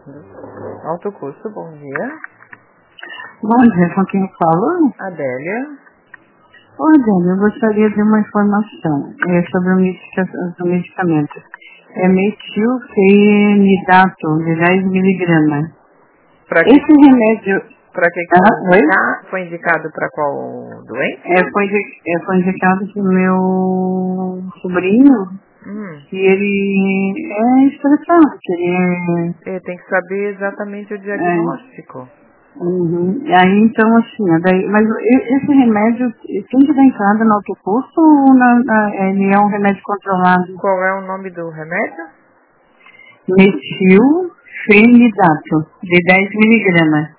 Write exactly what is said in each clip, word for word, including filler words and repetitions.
Alto custo, bom dia. Bom dia, com quem eu falo? Adélia. Oi, Adélia, eu gostaria de uma informação é, sobre o, medica, o medicamento. É metilfenidato, de dez miligramas. Pra que, Esse remédio... Pra que que Ah, foi, oi? indicado, foi indicado para qual doença? É, foi, é, foi indicado pro meu sobrinho, Hum. que ele é estressado, que ele é... É, tem que saber exatamente o é diagnóstico. Uhum. E aí, então, assim, ó, daí, mas e- esse remédio tem que dar entrada no alto custo ou na, na- ele é um remédio controlado? Qual é o nome do remédio? Metilfenidato, de dez miligramas.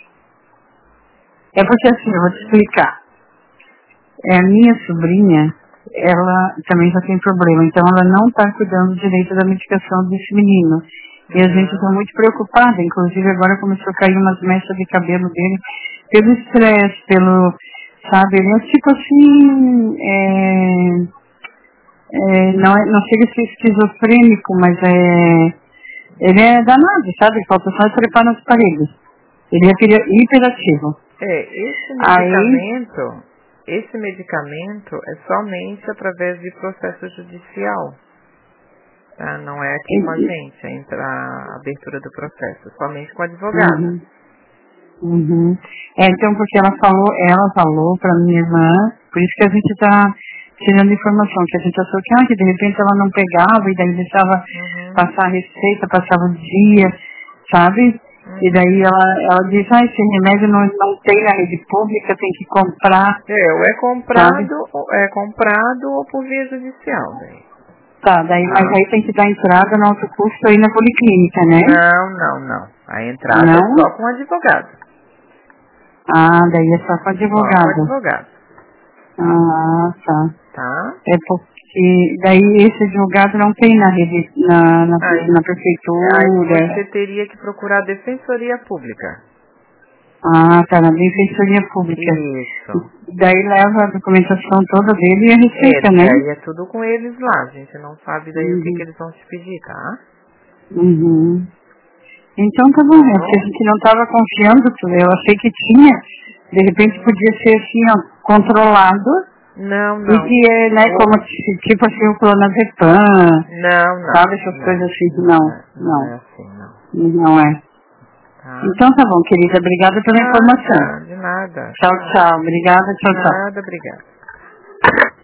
É porque assim, eu vou te explicar. É, a minha sobrinha, ela também já tem problema, então ela não está cuidando direito da medicação desse menino. E a gente está Uhum. muito preocupada, inclusive agora começou a cair umas mechas de cabelo dele, pelo estresse, pelo, sabe, ele é tipo assim, é, é, não, é, não chega a ser esquizofrênico, mas é, ele é danado, sabe, falta só trepar nas paredes. Ele é hiper- hiperativo. É, esse Aí, medicamento, esse medicamento é somente através de processo judicial. Tá? Não é aqui com a e- gente, entra a abertura do processo, somente com o advogado. uhum. Uhum. É, então, porque ela falou, ela falou pra minha irmã, por isso que a gente tá tirando informação, que a gente achou que, ah, que de repente ela não pegava, e daí deixava Uhum. passar a receita, passava o dia, sabe? Uhum. E daí ela, ela disse, ah, esse remédio não, não tem na rede pública, tem que comprar, É, ou é sabe? comprado, ou é comprado ou por via judicial, daí. Tá, daí, mas Tá? aí tem que dar entrada no alto custo aí na policlínica, né? Não, não, não. A entrada é Não? só com o advogado. Ah, daí é só com Só com o advogado. advogado. Ah, tá. Tá? É porque daí esse advogado não tem na rede, na, na, Aí, na aí prefeitura. você teria que procurar a defensoria pública. Ah, tá, na defensoria pública. Isso. Daí leva a documentação toda dele e a É, receita, porque né? aí é tudo com eles lá. A gente não sabe daí o que, que Uhum. eles vão te pedir, tá? Uhum. Então tá bom, é porque a gente não estava confiando, eu achei que tinha, de repente podia ser assim, ó, controlado, Não, e não. que é, né, como t- tipo assim, o clonazepam, Não, não. sabe, essas Não, coisas assim, não não, é, não é não, assim, não. não é. Tá? Então tá bom, querida, obrigada pela informação. Nada, de nada. Tchau, tchau. Obrigada, tchau, tchau. Nada, obrigada.